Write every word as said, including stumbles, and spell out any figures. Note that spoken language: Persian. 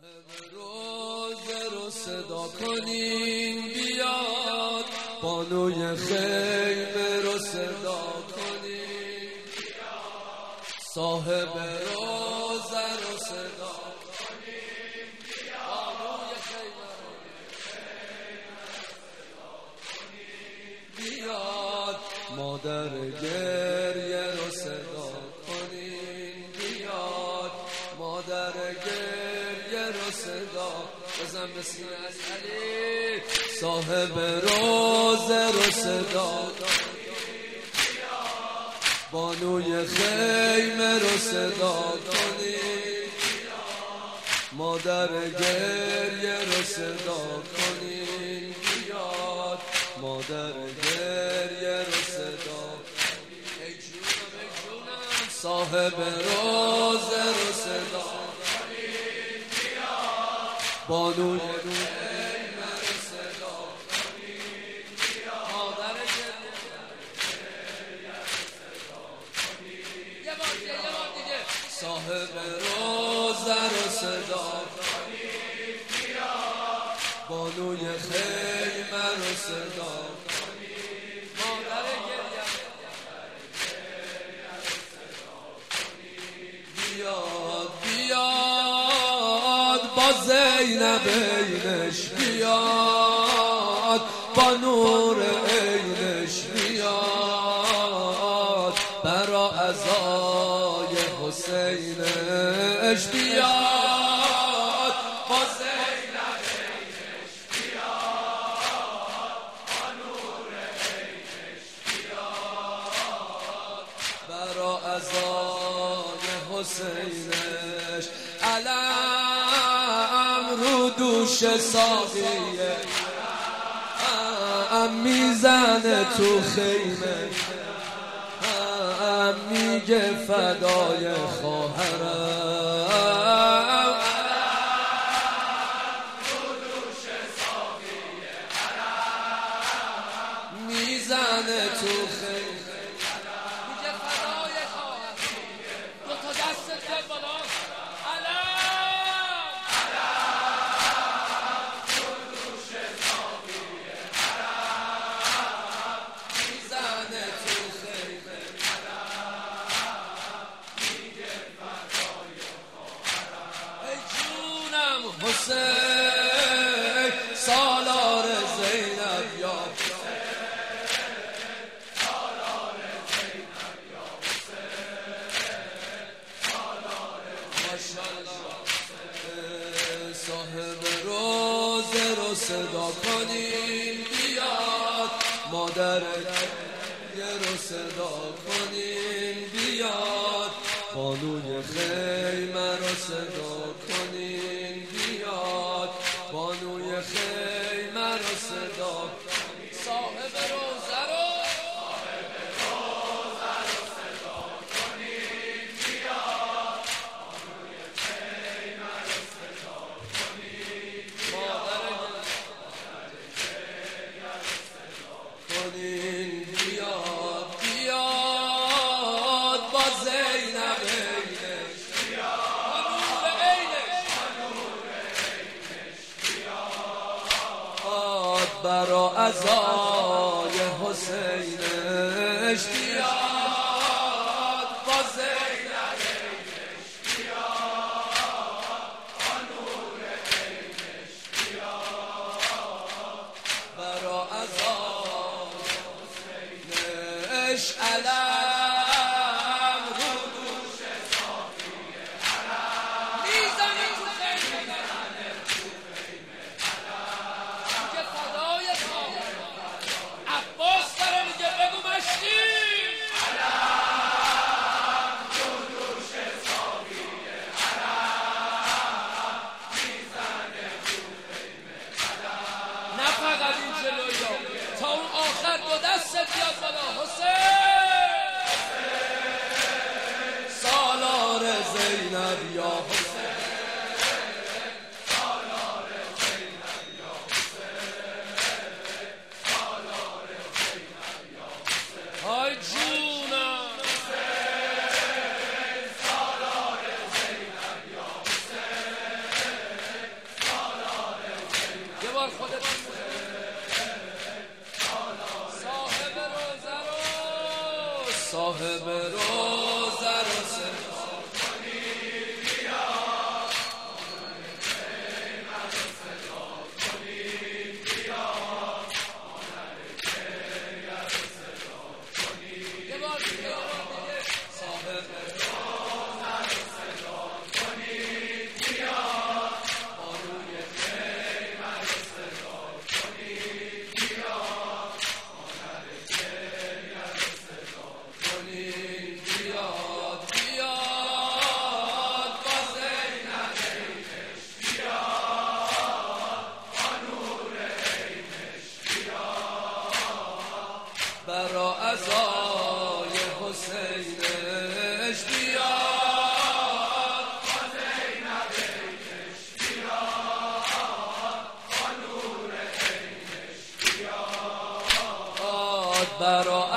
صاحب روزه رو صدا کنین بیاد، بانوی خیمه رو صدا کنین بیاد، صاحب روزه رو صدا کنین بیاد، بانوی خیمه رو صدا کنین بیاد، مادر گریه رو صدا کنین بیاد، مادر گریه رو صدا بزن به سینه از علی، صاحب روزه رو صدا کنین بیاد، بانوی خیمه رو صدا کنین بیاد، مادر گریه رو صدا کنین بیاد، مادر گریه رو صدا کنین. ای جونم ای جونم صاحب روزه رو صدا کنین بیاد، بانوی خیمه رو صدا کنین بیاد، مادر گریه رو صدا کنین. یه بار دیگه یه بار دیگه صاحب روزه رو صدا کنین بیاد، بانوی خیمه رو صدا کنین، مادر گریه رو صدا کنین. بیاد بیاد با زینب عینش بیاد، با نور عینش بیاد، برا عزای حسینش بیاد، با زینب عینش بیاد، با نور عینش بیاد، برا عزای حسینش. علم رو دوش ساقیه، ام میزنه تو خیمه، ام میگه فدای خواهرم. علم رو دوش ساقیه، علم میزنه تو خیمه، میگه فدای خواهرم. دو تا دستت بیاد بالا. حسین سالار زینب یا حسین، سالار زینب یا حسین، سالار ماشاءالله. صاحب روزه رو صدا کنین بیاد، مادر گریه رو صدا کنین بیاد، بانوی خیمه رو صدا کنین بیاد، بانوی خیمه رو صدا کنین. صاحب روزه رو صاحب روزه رو صدا کنین بیاد، بانوی خیمه رو صدا کنین بیاد، مادر گریه رو صدا کنین بیاد. بیاد با زینب عینش بیاد، با نور عینش، با نور عینش بیاد، برا عزای حسینش بیاد، با زینب عینش بیاد، با نور عینش بیاد، برا عزای حسینش. علم رو دوش ساقیه، علم میزنه تو خیمه، میزنه تو خیمه، علم میگه فدای خواهرم. عباس داره میگه بگو مشتی بار خودت صاحب روزه رو صاحب روزه رو صدا کنید بیا خیمت رو صدا کنید بیا خیمت رو صدا کنید یه بار دیگه صاحب برا عزای حسینش بیاد با زینبش بیاد با نور عینش بیاد برا